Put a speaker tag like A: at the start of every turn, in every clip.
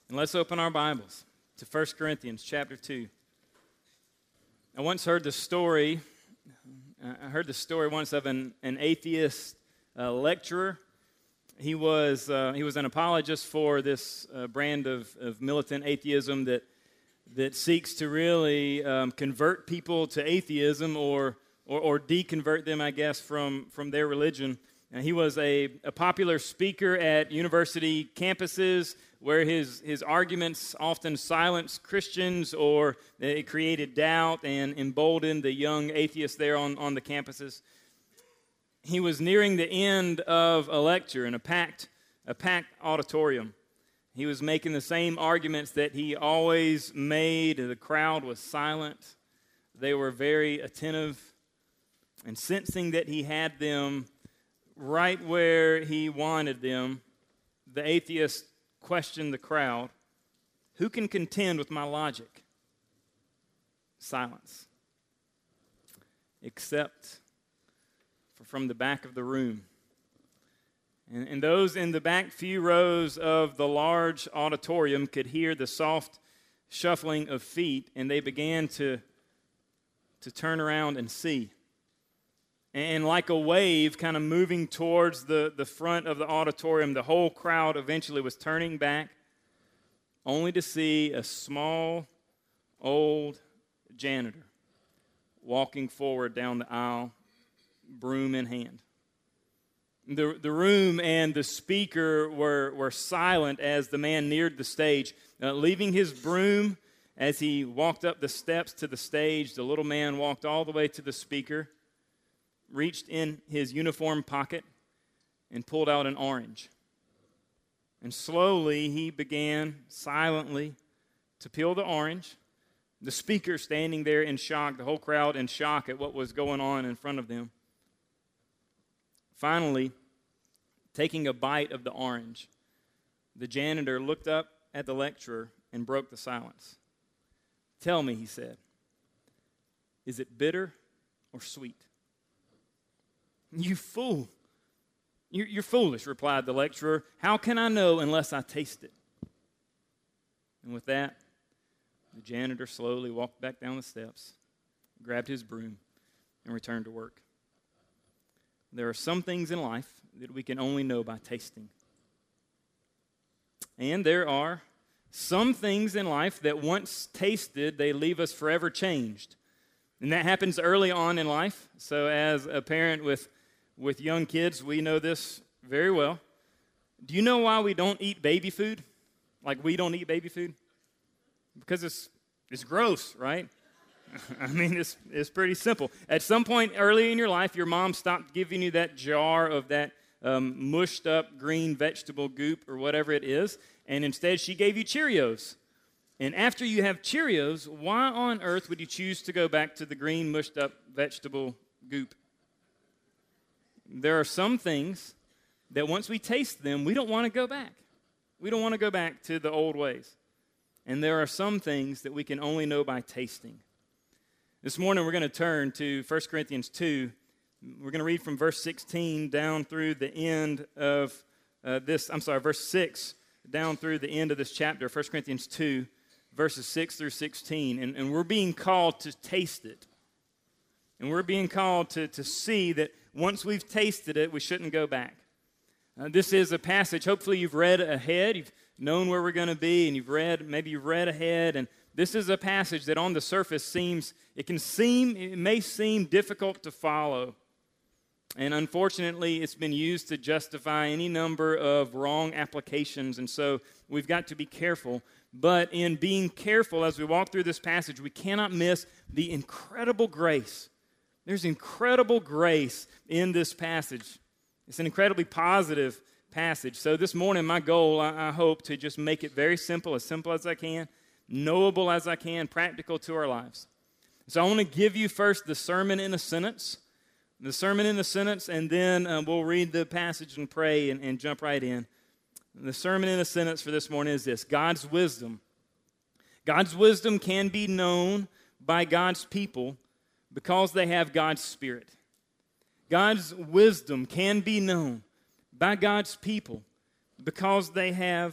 A: And let's open our Bibles to 1 Corinthians chapter 2. I once heard the story, once of an atheist lecturer. He was an apologist for this brand of militant atheism that seeks to really convert people to atheism or deconvert them, I guess, from their religion. And he was a popular speaker at university campuses where his arguments often silenced Christians or it created doubt and emboldened the young atheists there on the campuses. He was nearing the end of a lecture in a packed auditorium. He was making the same arguments that he always made. The crowd was silent. They were very attentive. And sensing that he had them right where he wanted them, the atheist questioned the crowd, "Who can contend with my logic?" Silence. Except from the back of the room. And those in the back few rows of the large auditorium could hear the soft shuffling of feet, and they began to turn around and see. And like a wave kind of moving towards the front of the auditorium, the whole crowd eventually was turning back, only to see a small, old janitor walking forward down the aisle, broom in hand. The room and the speaker were silent as the man neared the stage. Leaving his broom as he walked up the steps to the stage, the little man walked all the way to the speaker, reached in his uniform pocket, and pulled out an orange. And slowly he began silently to peel the orange. The speaker standing there in shock, the whole crowd in shock at what was going on in front of them. Finally, taking a bite of the orange, the janitor looked up at the lecturer and broke the silence. "Tell me," he said, "is it bitter or sweet?" "You fool! You're foolish," replied the lecturer. "How can I know unless I taste it?" And with that, the janitor slowly walked back down the steps, grabbed his broom, and returned to work. There are some things in life that we can only know by tasting. And there are some things in life that once tasted, they leave us forever changed. And that happens early on in life. So as a parent with young kids, we know this very well. Do you know why we don't eat baby food? Like we don't eat baby food? Because it's gross, right? I mean, it's pretty simple. At some point early in your life, your mom stopped giving you that jar of that mushed up green vegetable goop or whatever it is, and instead she gave you Cheerios. And after you have Cheerios, why on earth would you choose to go back to the green mushed up vegetable goop? There are some things that once we taste them, we don't want to go back. We don't want to go back to the old ways. And there are some things that we can only know by tasting. This morning we're going to turn to 1 Corinthians 2. We're going to read from verse 16 down through the end of verse 6 down through the end of this chapter, 1 Corinthians 2, verses 6 through 16. And we're being called to taste it. And we're being called to see that once we've tasted it, we shouldn't go back. This is a passage, hopefully you've read ahead, you've known where we're going to be, and maybe you've read ahead, and this is a passage that on the surface it may seem difficult to follow. And unfortunately, it's been used to justify any number of wrong applications, and so we've got to be careful. But in being careful as we walk through this passage, we cannot miss the incredible grace. There's incredible grace in this passage. It's an incredibly positive passage. So this morning, my goal, I hope, to just make it very simple as I can, knowable as I can, practical to our lives. So I want to give you first the sermon in a sentence. The sermon in a sentence, and then we'll read the passage and pray and jump right in. The sermon in a sentence for this morning is this: God's wisdom. God's wisdom can be known by God's people because they have God's Spirit. God's wisdom can be known by God's people because they have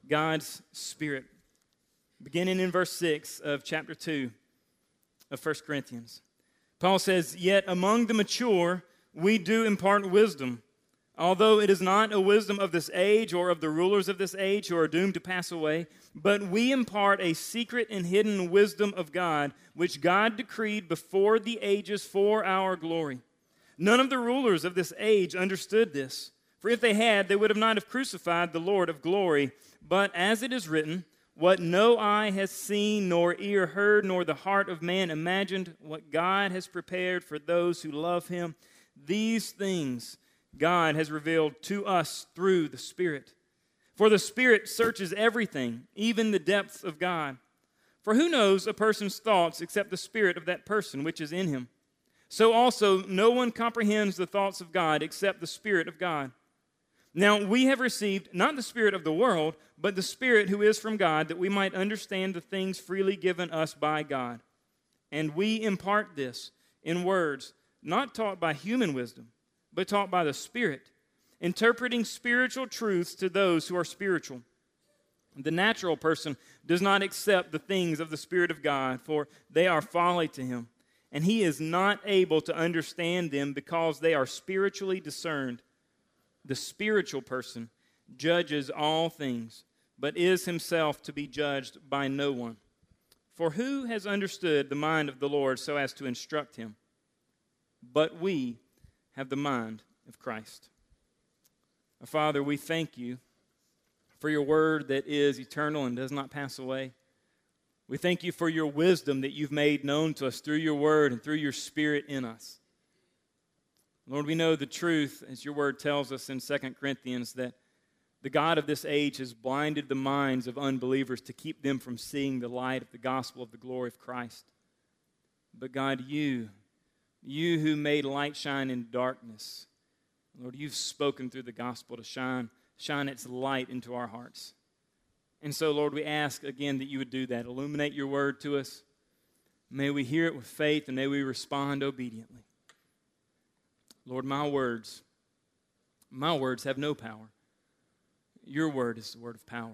A: God's Spirit. Beginning in verse 6 of chapter 2 of 1 Corinthians. Paul says, "Yet among the mature we do impart wisdom, although it is not a wisdom of this age or of the rulers of this age who are doomed to pass away, but we impart a secret and hidden wisdom of God, which God decreed before the ages for our glory. None of the rulers of this age understood this, for if they had, they would not have crucified the Lord of glory. But as it is written, what no eye has seen, nor ear heard, nor the heart of man imagined, what God has prepared for those who love him, these things God has revealed to us through the Spirit. For the Spirit searches everything, even the depths of God. For who knows a person's thoughts except the spirit of that person which is in him? So also no one comprehends the thoughts of God except the Spirit of God. Now we have received not the spirit of the world, but the Spirit who is from God, that we might understand the things freely given us by God. And we impart this in words, not taught by human wisdom, but taught by the Spirit, interpreting spiritual truths to those who are spiritual. The natural person does not accept the things of the Spirit of God, for they are folly to him, and he is not able to understand them because they are spiritually discerned. The spiritual person judges all things, but is himself to be judged by no one. For who has understood the mind of the Lord so as to instruct him? But we have the mind of Christ." Our Father, we thank you for your word that is eternal and does not pass away. We thank you for your wisdom that you've made known to us through your word and through your Spirit in us. Lord, we know the truth, as your word tells us in 2 Corinthians, that the God of this age has blinded the minds of unbelievers to keep them from seeing the light of the gospel of the glory of Christ. But God, you who made light shine in darkness, Lord, you've spoken through the gospel to shine its light into our hearts. And so, Lord, we ask again that you would do that. Illuminate your word to us. May we hear it with faith, and may we respond obediently. Lord, my words have no power. Your word is the word of power.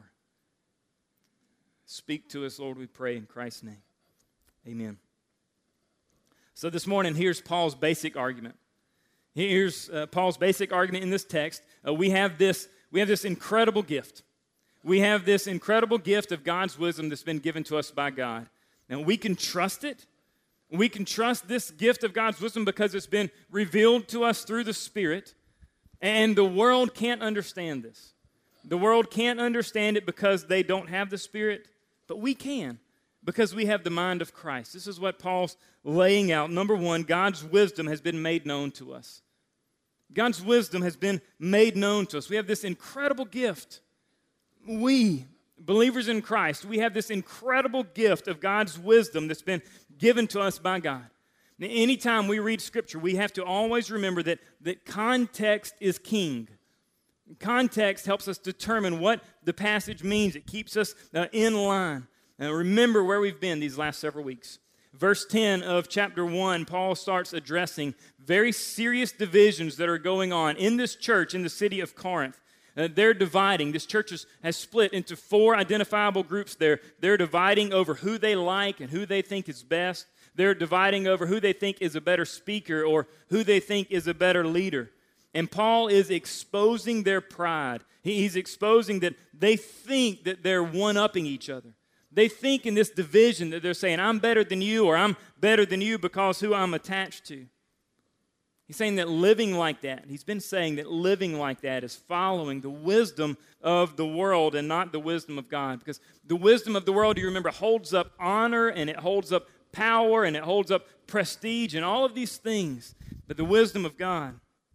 A: Speak to us, Lord, we pray in Christ's name. Amen. So this morning, here's Paul's basic argument. Here's Paul's basic argument in this text. We have this incredible gift. We have this incredible gift of God's wisdom that's been given to us by God. Now, we can trust it. We can trust this gift of God's wisdom because it's been revealed to us through the Spirit. And the world can't understand this. The world can't understand it because they don't have the Spirit, but we can because we have the mind of Christ. This is what Paul's laying out. Number one, God's wisdom has been made known to us. God's wisdom has been made known to us. We have this incredible gift. We, believers in Christ, we have this incredible gift of God's wisdom that's been given to us by God. Now, anytime we read Scripture, we have to always remember that context is king. Context helps us determine what the passage means. It keeps us in line. Now, remember where we've been these last several weeks. Verse 10 of chapter 1, Paul starts addressing very serious divisions that are going on in this church in the city of Corinth. They're dividing. This church has split into 4 identifiable groups. They're dividing over who they like and who they think is best. They're dividing over who they think is a better speaker or who they think is a better leader. And Paul is exposing their pride. He's exposing that they think that they're one-upping each other. They think in this division that they're saying, I'm better than you or I'm better than you because who I'm attached to. He's saying that living like that, he's been saying that living like that is following the wisdom of the world and not the wisdom of God. Because the wisdom of the world, you remember, holds up honor and it holds up power and it holds up prestige and all of these things. But the wisdom of God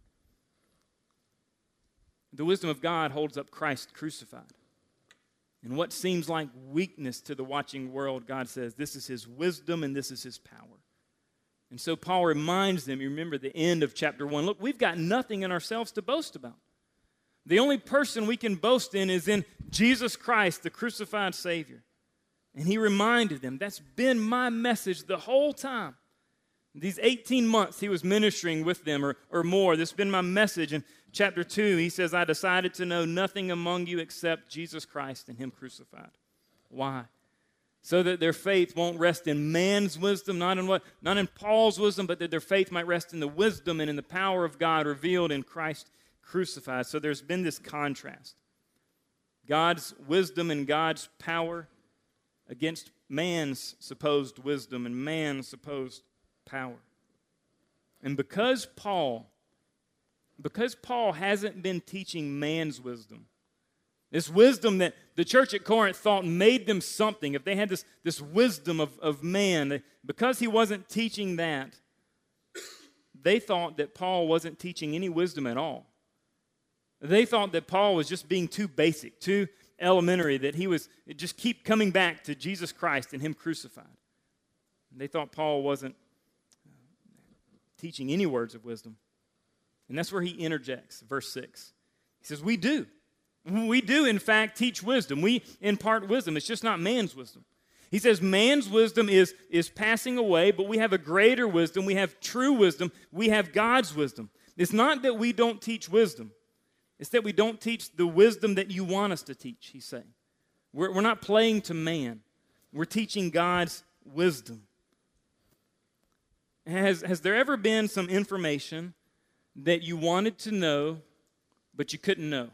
A: holds up Christ crucified. And what seems like weakness to the watching world, God says, this is his wisdom and this is his power. And so Paul reminds them, you remember the end of chapter 1, look, we've got nothing in ourselves to boast about. The only person we can boast in is in Jesus Christ, the crucified Savior. And he reminded them, that's been my message the whole time. These 18 months he was ministering with them or more, this has been my message. And chapter 2, he says, I decided to know nothing among you except Jesus Christ and him crucified. Why? So that their faith won't rest in man's wisdom, not in Paul's wisdom, but that their faith might rest in the wisdom and in the power of God revealed in Christ crucified. So there's been this contrast. God's wisdom and God's power against man's supposed wisdom and man's supposed power. And because Paul hasn't been teaching man's wisdom, this wisdom that the church at Corinth thought made them something, if they had this wisdom of man, because he wasn't teaching that, they thought that Paul wasn't teaching any wisdom at all. They thought that Paul was just being too basic, too elementary, that he was just keep coming back to Jesus Christ and him crucified. And they thought Paul wasn't teaching any words of wisdom. And that's where he interjects, verse 6. He says, we do. We do, in fact, teach wisdom. We impart wisdom. It's just not man's wisdom. He says man's wisdom is passing away, but we have a greater wisdom. We have true wisdom. We have God's wisdom. It's not that we don't teach wisdom. It's that we don't teach the wisdom that you want us to teach, he's saying. We're not playing to man. We're teaching God's wisdom. Has there ever been some information that you wanted to know, but you couldn't know?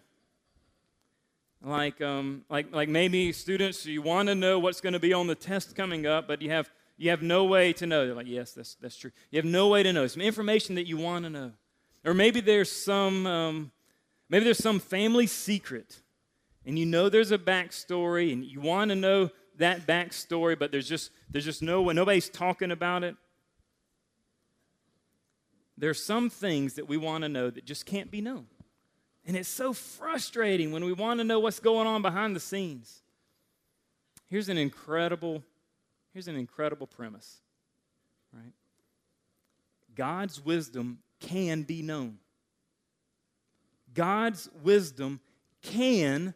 A: Like maybe students, you want to know what's going to be on the test coming up, but you have no way to know. They're like, yes, that's true. You have no way to know. Some information that you want to know. Or maybe there's some family secret, and you know there's a backstory, and you want to know that backstory, but there's just no way. Nobody's talking about it. There are some things that we want to know that just can't be known. And it's so frustrating when we want to know what's going on behind the scenes. Here's an incredible premise, right? God's wisdom can be known. God's wisdom can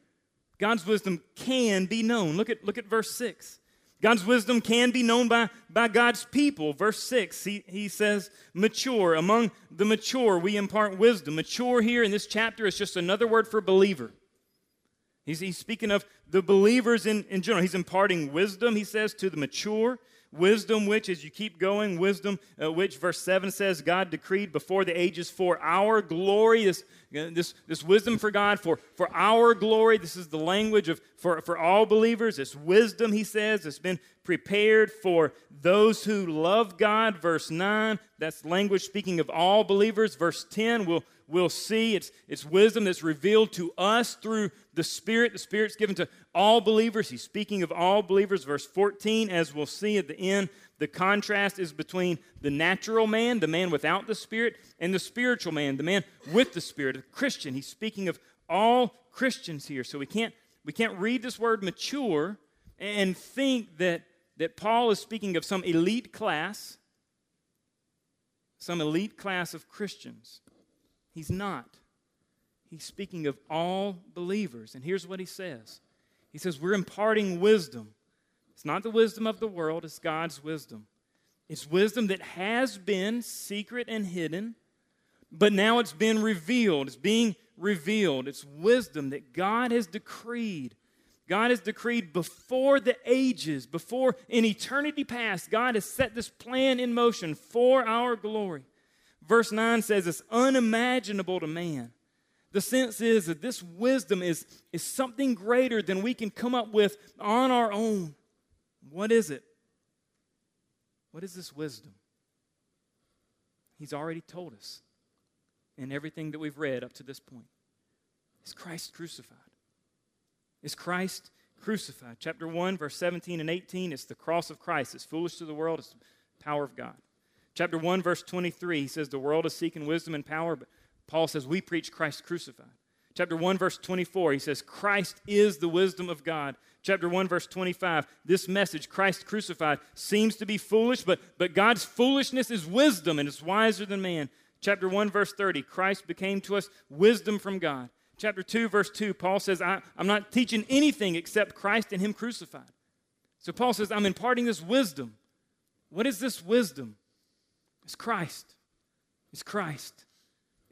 A: be known. Look at verse 6. God's wisdom can be known by God's people. Verse 6, he says, mature. Among the mature, we impart wisdom. Mature here in this chapter is just another word for believer. He's speaking of the believers in general. He's imparting wisdom, he says, to the mature. Wisdom which, as you keep going, which, verse 7 says, God decreed before the ages for our glory. This wisdom for God, for our glory. This is the language for all believers. This wisdom, he says, it's been prepared for those who love God. Verse 9, that's language speaking of all believers. Verse 10, we'll see it's wisdom that's revealed to us through the Spirit. The Spirit's given to all believers. He's speaking of all believers. Verse 14, as we'll see at the end, the contrast is between the natural man, the man without the Spirit, and the spiritual man, the man with the Spirit, a Christian. He's speaking of all Christians here. So we can't read this word mature and think that Paul is speaking of some elite class of Christians. He's not. He's speaking of all believers. And here's what he says. He says, we're imparting wisdom. It's not the wisdom of the world, it's God's wisdom. It's wisdom that has been secret and hidden, but now it's been revealed. It's being revealed. It's wisdom that God has decreed. God has decreed before the ages, before in eternity past, God has set this plan in motion for our glory. Verse 9 says it's unimaginable to man. The sense is that this wisdom is something greater than we can come up with on our own. What is it? What is this wisdom? He's already told us in everything that we've read up to this point. It's Christ crucified. It's Christ crucified. Chapter 1, verse 17 and 18, it's the cross of Christ. It's foolish to the world. It's the power of God. Chapter 1, verse 23, he says the world is seeking wisdom and power, but Paul says we preach Christ crucified. Chapter 1, verse 24, he says Christ is the wisdom of God. Chapter 1, verse 25, this message, Christ crucified, seems to be foolish, but God's foolishness is wisdom and it's wiser than man. Chapter 1, verse 30, Christ became to us wisdom from God. Chapter 2, verse 2, Paul says, I'm not teaching anything except Christ and him crucified. So Paul says, I'm imparting this wisdom. What is this wisdom? It's Christ. It's Christ.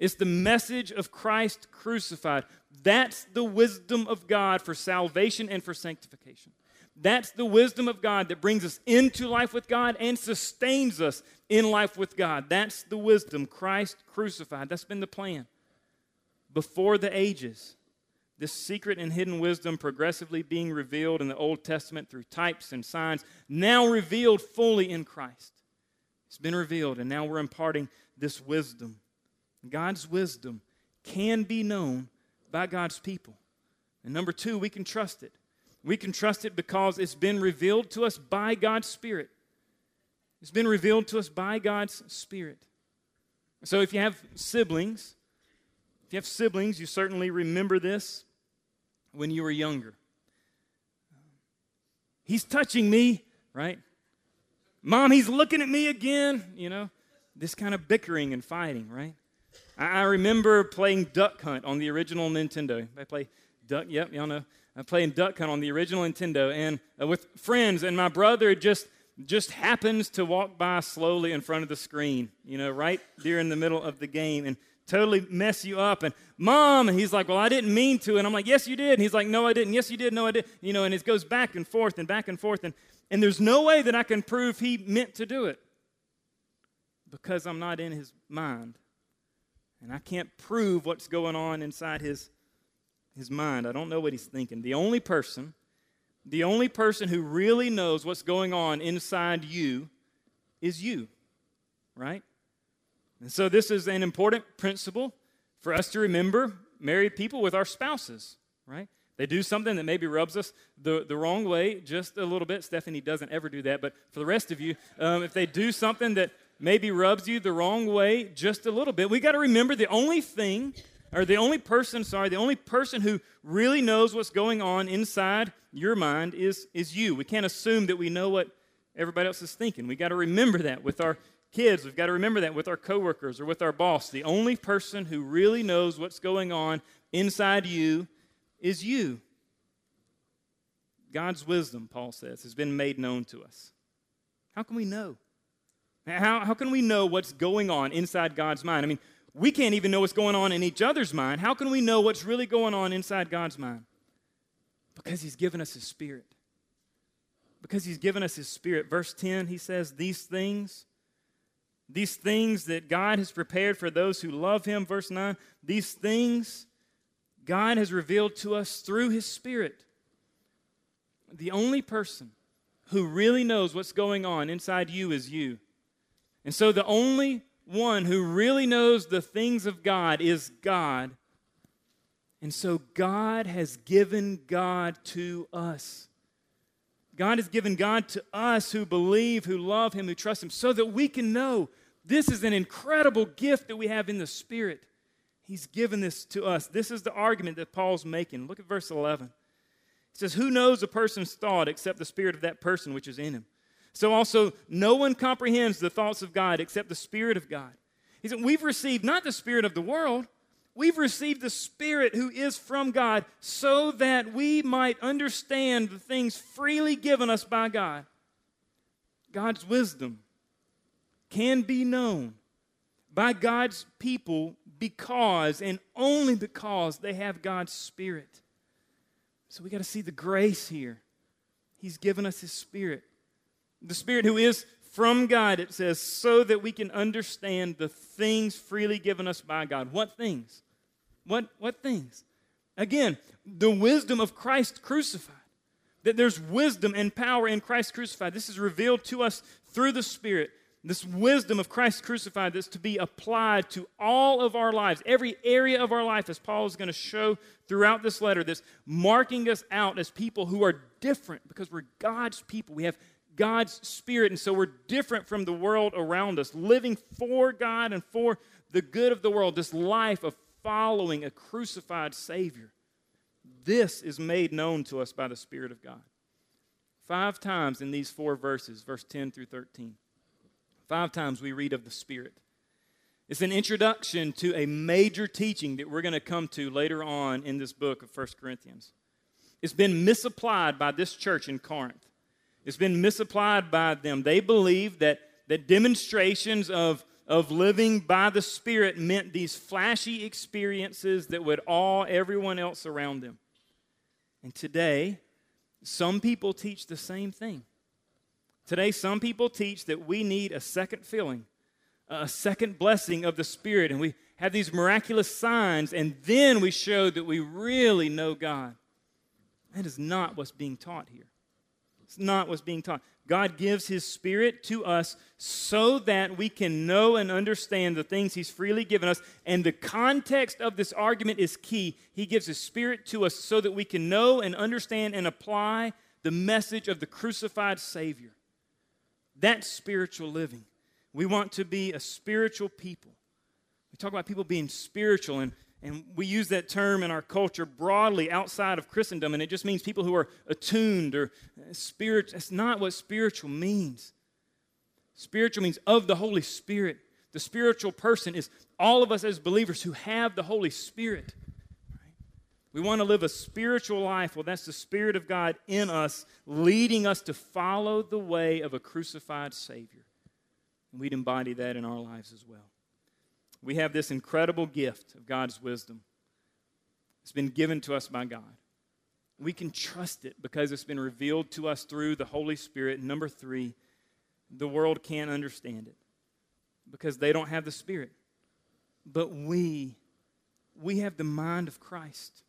A: It's the message of Christ crucified. That's the wisdom of God for salvation and for sanctification. That's the wisdom of God that brings us into life with God and sustains us in life with God. That's the wisdom, Christ crucified. That's been the plan. Before the ages, this secret and hidden wisdom progressively being revealed in the Old Testament through types and signs, now revealed fully in Christ. It's been revealed, and now we're imparting this wisdom. God's wisdom can be known by God's people. And number two, we can trust it. We can trust it because it's been revealed to us by God's Spirit. It's been revealed to us by God's Spirit. So if you have siblings, you certainly remember this when you were younger. He's touching me, right? Mom, he's looking at me again, this kind of bickering and fighting, right? I remember playing Duck Hunt on the original Nintendo. I play Duck, yep, y'all know. I'm playing Duck Hunt on the original Nintendo, and with friends, and my brother just happens to walk by slowly in front of the screen, right during the middle of the game, and totally mess you up. And Mom, and he's like, well, I didn't mean to. And I'm like, yes, you did. And he's like, no, I didn't. Yes, you did. No, I did. And it goes back and forth and back and forth. And there's no way that I can prove he meant to do it because I'm not in his mind. And I can't prove what's going on inside his mind. I don't know what he's thinking. The only person who really knows what's going on inside you is you, right? And so this is an important principle for us to remember married people with our spouses, right? They do something that maybe rubs us the wrong way just a little bit. Stephanie doesn't ever do that, but for the rest of you, if they do something that maybe rubs you the wrong way just a little bit, we got to remember the only person who really knows what's going on inside your mind is you. We can't assume that we know what everybody else is thinking. We got to remember that with our kids. We've got to remember that with our coworkers or with our boss. The only person who really knows what's going on inside you is you. God's wisdom, Paul says, has been made known to us. How can we know? How can we know what's going on inside God's mind? I mean, we can't even know what's going on in each other's mind. How can we know what's really going on inside God's mind? Because he's given us his Spirit. Because he's given us his Spirit. Verse 10, he says, these things that God has prepared for those who love him. Verse 9, these things God has revealed to us through his Spirit. The only person who really knows what's going on inside you is you. And so the only one who really knows the things of God is God. And so God has given God to us. God has given God to us who believe, who love him, who trust him, so that we can know this is an incredible gift that we have in the Spirit. He's given this to us. This is the argument that Paul's making. Look at verse 11. He says, who knows a person's thought except the spirit of that person which is in him? So also, no one comprehends the thoughts of God except the Spirit of God. He said, we've received not the spirit of the world, we've received the Spirit who is from God so that we might understand the things freely given us by God. God's wisdom can be known by God's people because and only because they have God's Spirit. So we got to see the grace here. He's given us his Spirit. The Spirit who is from God, it says, so that we can understand the things freely given us by God. What things? What things? Again, the wisdom of Christ crucified. That there's wisdom and power in Christ crucified. This is revealed to us through the Spirit. This wisdom of Christ crucified that's to be applied to all of our lives, every area of our life, as Paul is going to show throughout this letter, that's marking us out as people who are different because we're God's people. We have God's Spirit, and so we're different from the world around us, living for God and for the good of the world, this life of following a crucified Savior. This is made known to us by the Spirit of God. 5 times in these 4 verses, verse 10 through 13. 5 times we read of the Spirit. It's an introduction to a major teaching that we're going to come to later on in this book of 1 Corinthians. It's been misapplied by this church in Corinth. It's been misapplied by them. They believe that demonstrations of of living by the Spirit meant these flashy experiences that would awe everyone else around them. And today, some people teach the same thing. Today, some people teach that we need a second filling, a second blessing of the Spirit, and we have these miraculous signs, and then we show that we really know God. That is not what's being taught here. It's not what's being taught. God gives His Spirit to us so that we can know and understand the things He's freely given us. And the context of this argument is key. He gives His Spirit to us so that we can know and understand and apply the message of the crucified Savior. That's spiritual living. We want to be a spiritual people. We talk about people being spiritual, and we use that term in our culture broadly outside of Christendom, and it just means people who are attuned or spirit. That's not what spiritual means. Spiritual means of the Holy Spirit. The spiritual person is all of us as believers who have the Holy Spirit. Right? We want to live a spiritual life. Well, that's the Spirit of God in us, leading us to follow the way of a crucified Savior. And we'd embody that in our lives as well. We have this incredible gift of God's wisdom. It's been given to us by God. We can trust it because it's been revealed to us through the Holy Spirit. Number 3, the world can't understand it because they don't have the Spirit. But we have the mind of Christ.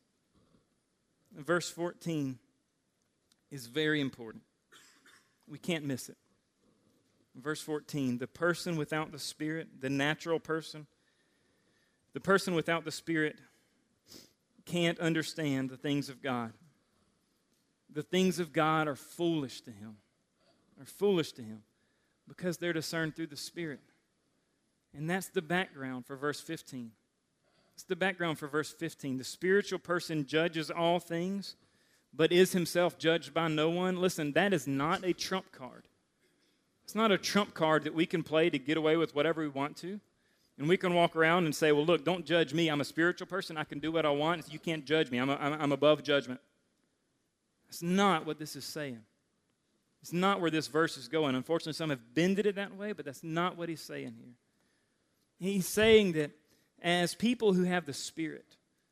A: Verse 14 is very important. We can't miss it. Verse 14, the person without the Spirit, the natural person, the person without the Spirit can't understand the things of God. The things of God are foolish to him. Are foolish to him because they're discerned through the Spirit. And that's the background for verse 15. It's the background for verse 15. The spiritual person judges all things, but is himself judged by no one. Listen, that is not a trump card. It's not a trump card that we can play to get away with whatever we want to. And we can walk around and say, well, look, don't judge me. I'm a spiritual person. I can do what I want. You can't judge me. I'm above judgment. That's not what this is saying. It's not where this verse is going. Unfortunately, some have bended it that way, but that's not what he's saying here. He's saying that as people who have the Spirit,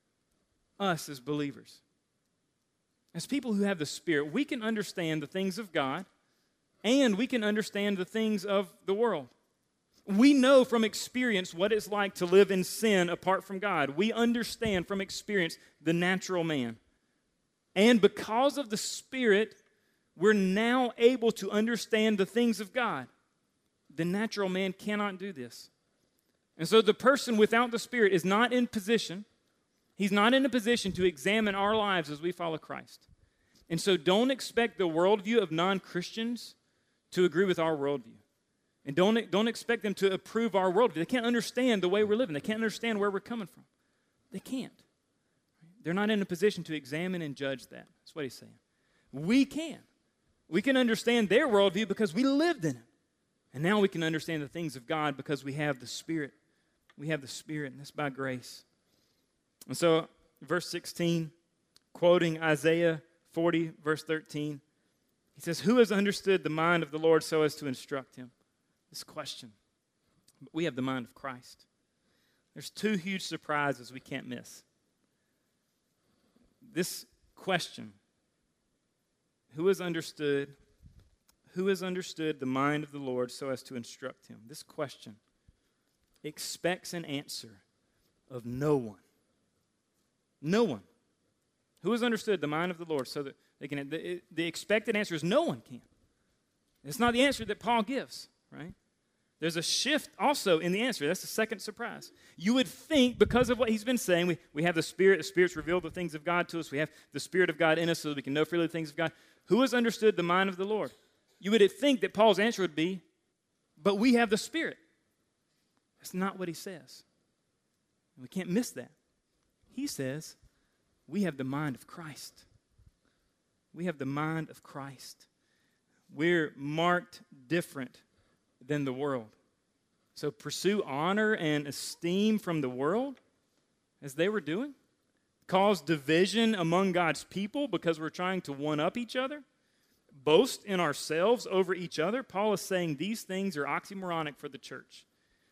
A: us as believers, as people who have the Spirit, we can understand the things of God and we can understand the things of the world. We know from experience what it's like to live in sin apart from God. We understand from experience the natural man. And because of the Spirit, we're now able to understand the things of God. The natural man cannot do this. And so the person without the Spirit is not in position. He's not in a position to examine our lives as we follow Christ. And so don't expect the worldview of non-Christians to agree with our worldview. And don't expect them to approve our worldview. They can't understand the way we're living. They can't understand where we're coming from. They can't. They're not in a position to examine and judge that. That's what he's saying. We can. We can understand their worldview because we lived in it. And now we can understand the things of God because we have the Spirit. We have the Spirit, and that's by grace. And so, verse 16, quoting Isaiah 40, verse 13, he says, who has understood the mind of the Lord so as to instruct him? This question. But we have the mind of Christ. There's 2 huge surprises we can't miss. This question, who has understood the mind of the Lord so as to instruct him? This question expects an answer of no one. No one. Who has understood the mind of the Lord so that they can? The expected answer is no one can. It's not the answer that Paul gives, right? There's a shift also in the answer. That's the second surprise. You would think, because of what he's been saying, we have the Spirit's revealed the things of God to us. We have the Spirit of God in us so that we can know freely the things of God. Who has understood the mind of the Lord? You would think that Paul's answer would be, but we have the Spirit. That's not what he says. We can't miss that. He says, we have the mind of Christ. We have the mind of Christ. We're marked different than the world. So pursue honor and esteem from the world as they were doing. Cause division among God's people because we're trying to one-up each other. Boast in ourselves over each other. Paul is saying these things are oxymoronic for the church.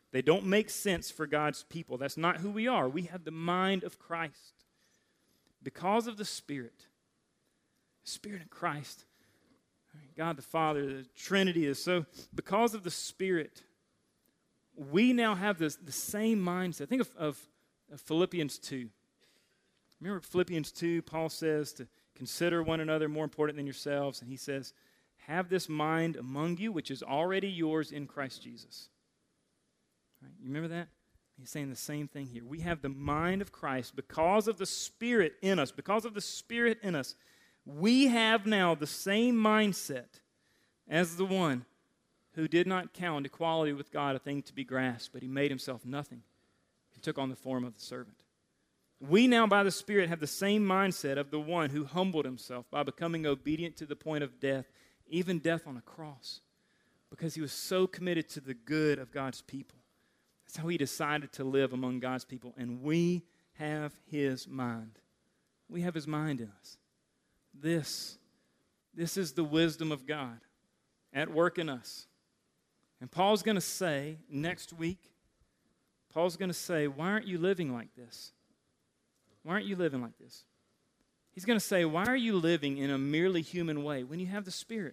A: They don't make sense for God's people. That's not who we are. We have the mind of Christ. Because of the Spirit of Christ, God the Father, the Trinity is so, because of the Spirit, we now have the same mindset. Think of Philippians 2. Remember Philippians 2, Paul says to consider one another more important than yourselves, and he says, have this mind among you, which is already yours in Christ Jesus. Right? You remember that? He's saying the same thing here. We have the mind of Christ because of the Spirit in us. Because of the Spirit in us, we have now the same mindset as the one who did not count equality with God a thing to be grasped, but he made himself nothing. He took on the form of the servant. We now, by the Spirit, have the same mindset of the one who humbled himself by becoming obedient to the point of death, even death on a cross, because he was so committed to the good of God's people. That's how he decided to live among God's people, and we have his mind. We have his mind in us. This is the wisdom of God at work in us. And Paul's going to say next week, why aren't you living like this? Why aren't you living like this? He's going to say, why are you living in a merely human way when you have the Spirit?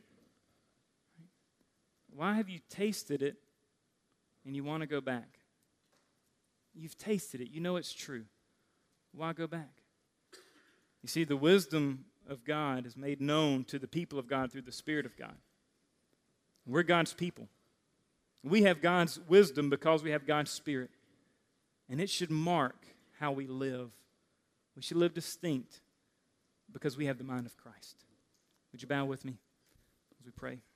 A: Why have you tasted it and you want to go back? You've tasted it. You know it's true. Why go back? You see, the wisdom of God is made known to the people of God through the Spirit of God. We're God's people. We have God's wisdom because we have God's Spirit. And it should mark how we live. We should live distinct because we have the mind of Christ. Would you bow with me as we pray?